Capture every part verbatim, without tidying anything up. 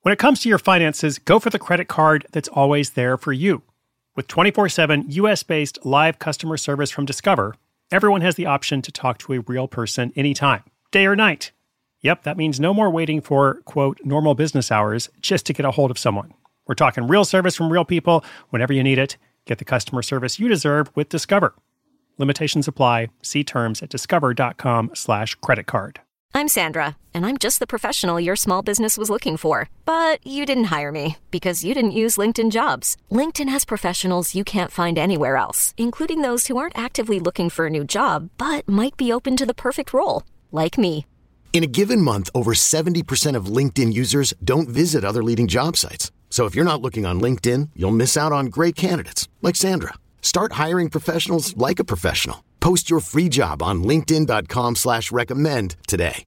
When it comes to your finances, go for the credit card that's always there for you. With twenty-four seven U S-based live customer service from Discover, everyone has the option to talk to a real person anytime, day or night. Yep, that means no more waiting for, quote, normal business hours just to get a hold of someone. We're talking real service from real people whenever you need it. Get the customer service you deserve with Discover. Limitations apply. See terms at discover.com slash credit card. I'm Sandra, and I'm just the professional your small business was looking for. But you didn't hire me because you didn't use LinkedIn Jobs. LinkedIn has professionals you can't find anywhere else, including those who aren't actively looking for a new job, but might be open to the perfect role, like me. In a given month, over seventy percent of LinkedIn users don't visit other leading job sites. So if you're not looking on LinkedIn, you'll miss out on great candidates, like Sandra. Start hiring professionals like a professional. Post your free job on linkedin.com slash recommend today.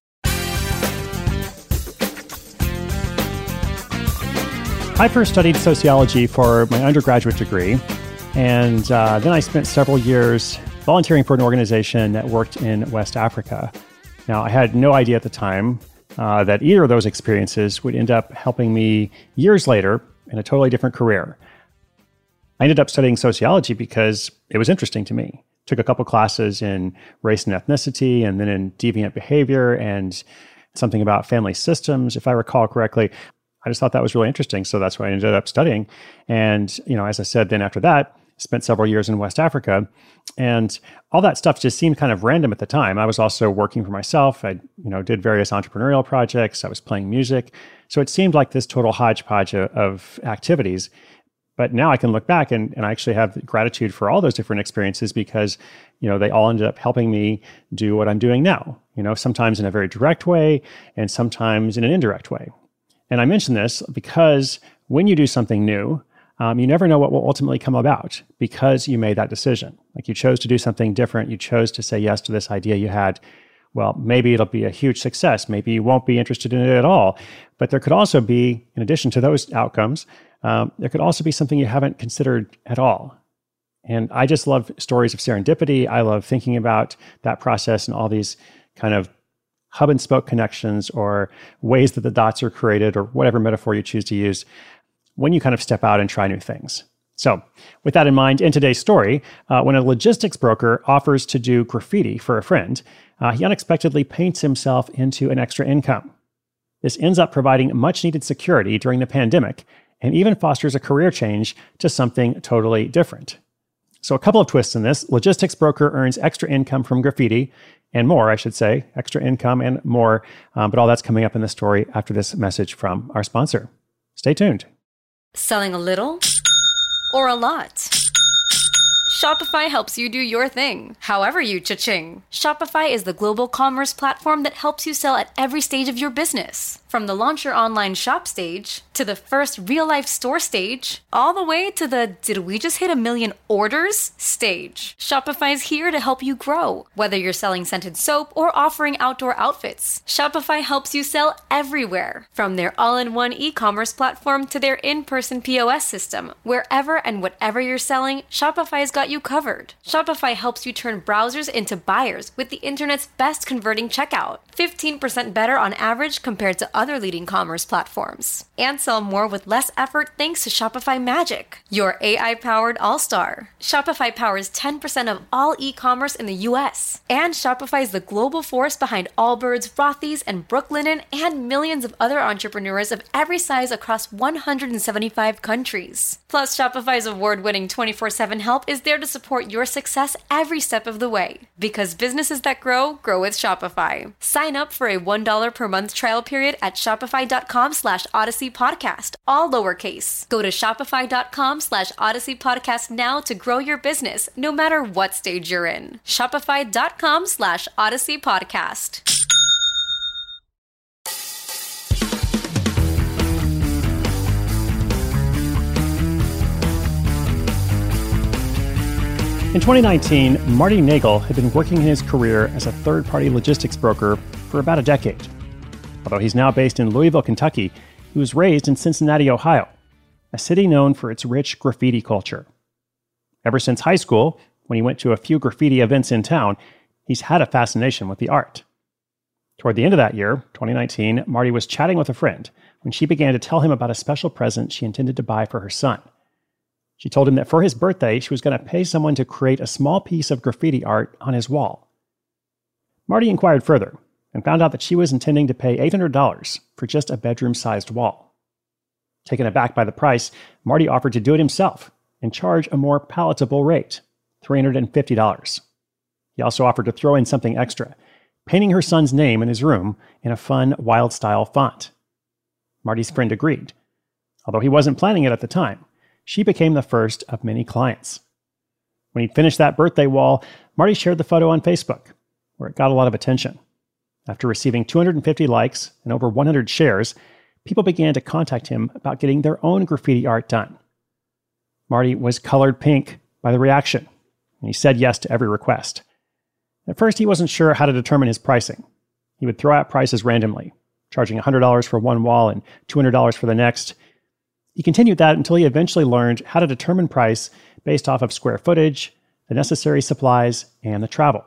I first studied sociology for my undergraduate degree, and uh, then I spent several years volunteering for an organization that worked in West Africa. Now, I had no idea at the time uh, that either of those experiences would end up helping me years later in a totally different career. I ended up studying sociology because it was interesting to me. Took a couple classes in race and ethnicity, and then in deviant behavior, and something about family systems, if I recall correctly. I just thought that was really interesting, so that's what I ended up studying. And, you know, as I said, then after that, spent several years in West Africa, and all that stuff just seemed kind of random at the time. I was also working for myself. I, you know, did various entrepreneurial projects. I was playing music. So it seemed like this total hodgepodge of, of activities. But now I can look back and, and I actually have gratitude for all those different experiences because, you know, they all ended up helping me do what I'm doing now, you know, sometimes in a very direct way and sometimes in an indirect way. And I mention this because when you do something new, um, you never know what will ultimately come about because you made that decision. Like you chose to do something different. You chose to say yes to this idea you had. Well, maybe it'll be a huge success. Maybe you won't be interested in it at all. But there could also be, in addition to those outcomes, um, there could also be something you haven't considered at all. And I just love stories of serendipity. I love thinking about that process and all these kind of hub and spoke connections or ways that the dots are created or whatever metaphor you choose to use when you kind of step out and try new things. So with that in mind, in today's story, uh, when a logistics broker offers to do graffiti for a friend, uh, he unexpectedly paints himself into an extra income. This ends up providing much needed security during the pandemic and even fosters a career change to something totally different. So a couple of twists in this. Logistics broker earns extra income from graffiti and more, I should say, extra income and more. Um, but all that's coming up in the story after this message from our sponsor. Stay tuned. Selling a little or a lot? Shopify helps you do your thing, however you cha-ching. Shopify is the global commerce platform that helps you sell at every stage of your business. From the launch your online shop stage, to the first real-life store stage, all the way to the did we just hit a million orders stage. Shopify's here to help you grow. Whether you're selling scented soap or offering outdoor outfits, Shopify helps you sell everywhere. From their all-in-one e-commerce platform to their in-person P O S system, wherever and whatever you're selling, Shopify's got you covered. Shopify helps you turn browsers into buyers with the internet's best converting checkout. fifteen percent better on average compared to other leading commerce platforms. And sell more with less effort thanks to Shopify Magic, your A I-powered all-star. Shopify powers ten percent of all e-commerce in the U S. And Shopify is the global force behind Allbirds, Rothy's, and Brooklinen, and millions of other entrepreneurs of every size across one hundred seventy-five countries. Plus, Shopify's award-winning twenty-four seven help is there to support your success every step of the way. Because businesses that grow, grow with Shopify. Sign up for a one dollar per month trial period at shopify.com slash Odyssey Podcast, all lowercase. Go to shopify.com slash Odyssey Podcast now to grow your business, no matter what stage you're in. Shopify.com slash Odyssey Podcast. In twenty nineteen, Marty Nagel had been working in his career as a third-party logistics broker for about a decade. Although he's now based in Louisville, Kentucky, he was raised in Cincinnati, Ohio, a city known for its rich graffiti culture. Ever since high school, when he went to a few graffiti events in town, he's had a fascination with the art. Toward the end of that year, twenty nineteen, Marty was chatting with a friend when she began to tell him about a special present she intended to buy for her son. She told him that for his birthday, she was going to pay someone to create a small piece of graffiti art on his wall. Marty inquired further and found out that she was intending to pay eight hundred dollars for just a bedroom-sized wall. Taken aback by the price, Marty offered to do it himself and charge a more palatable rate, three hundred fifty dollars. He also offered to throw in something extra, painting her son's name in his room in a fun, wild-style font. Marty's friend agreed. Although he wasn't planning it at the time, she became the first of many clients. When he finished that birthday wall, Marty shared the photo on Facebook, where it got a lot of attention. After receiving two hundred fifty likes and over one hundred shares, people began to contact him about getting their own graffiti art done. Marty was colored pink by the reaction, and he said yes to every request. At first, he wasn't sure how to determine his pricing. He would throw out prices randomly, charging one hundred dollars for one wall and two hundred dollars for the next. He continued that until he eventually learned how to determine price based off of square footage, the necessary supplies, and the travel.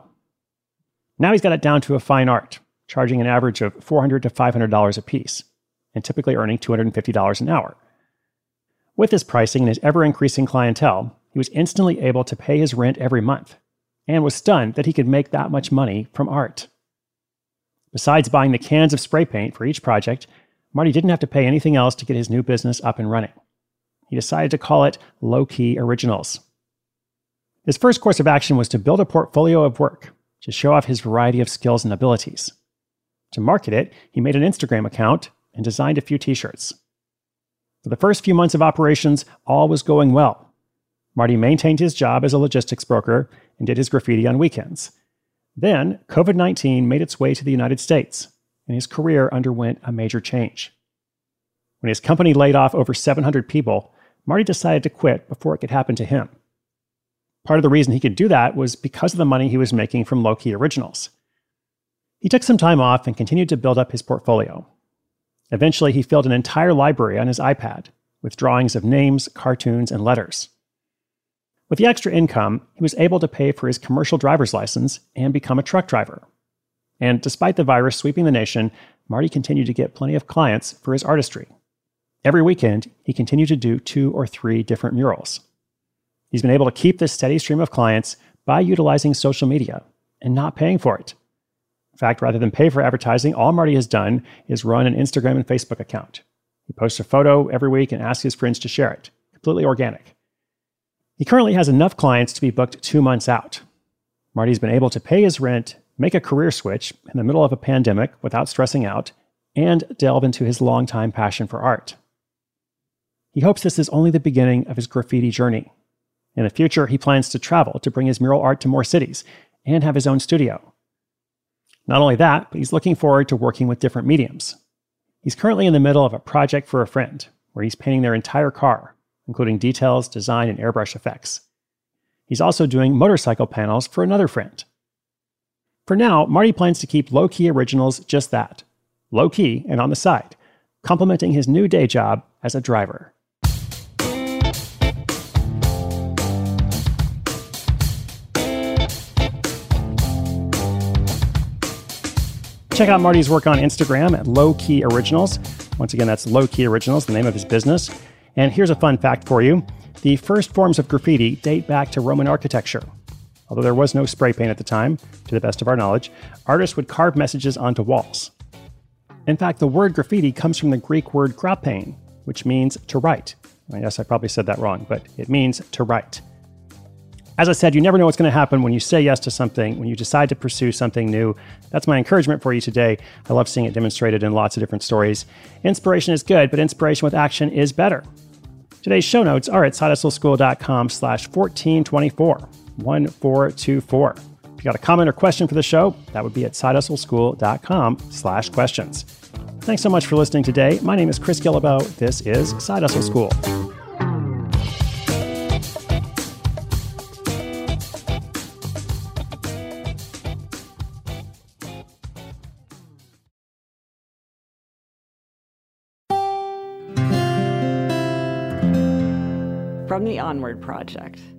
Now he's got it down to a fine art, charging an average of four hundred to five hundred dollars a piece, and typically earning two hundred fifty dollars an hour. With his pricing and his ever-increasing clientele, he was instantly able to pay his rent every month, and was stunned that he could make that much money from art. Besides buying the cans of spray paint for each project, Marty didn't have to pay anything else to get his new business up and running. He decided to call it Low-Key Originals. His first course of action was to build a portfolio of work to show off his variety of skills and abilities. To market it, he made an Instagram account and designed a few t-shirts. For the first few months of operations, all was going well. Marty maintained his job as a logistics broker and did his graffiti on weekends. Then, covid nineteen made its way to the United States, and his career underwent a major change. When his company laid off over seven hundred people, Marty decided to quit before it could happen to him. Part of the reason he could do that was because of the money he was making from Low-Key Originals. He took some time off and continued to build up his portfolio. Eventually, he filled an entire library on his iPad with drawings of names, cartoons, and letters. With the extra income, he was able to pay for his commercial driver's license and become a truck driver. And despite the virus sweeping the nation, Marty continued to get plenty of clients for his artistry. Every weekend, he continued to do two or three different murals. He's been able to keep this steady stream of clients by utilizing social media and not paying for it. In fact, rather than pay for advertising, all Marty has done is run an Instagram and Facebook account. He posts a photo every week and asks his friends to share it, completely organic. He currently has enough clients to be booked two months out. Marty's been able to pay his rent, make a career switch in the middle of a pandemic without stressing out, and delve into his longtime passion for art. He hopes this is only the beginning of his graffiti journey. In the future, he plans to travel to bring his mural art to more cities and have his own studio. Not only that, but he's looking forward to working with different mediums. He's currently in the middle of a project for a friend, where he's painting their entire car, including details, design, and airbrush effects. He's also doing motorcycle panels for another friend. For now, Marty plans to keep Low-Key Originals just that, low-key and on the side, complementing his new day job as a driver. Check out Marty's work on Instagram at Low-Key Originals. Once again, that's Low-Key Originals, the name of his business. And here's a fun fact for you. The first forms of graffiti date back to Roman architecture. Although there was no spray paint at the time, to the best of our knowledge, artists would carve messages onto walls. In fact, the word graffiti comes from the Greek word grapein, which means to write. I guess I probably said that wrong, but it means to write. As I said, you never know what's going to happen when you say yes to something, when you decide to pursue something new. That's my encouragement for you today. I love seeing it demonstrated in lots of different stories. Inspiration is good, but inspiration with action is better. Today's show notes are at sidehustleschool.com slash 1424, 1424. If you got a comment or question for the show, that would be at sidehustleschool.com slash questions. Thanks so much for listening today. My name is Chris Guillebeau. This is Side Hustle School. From the Onward Project.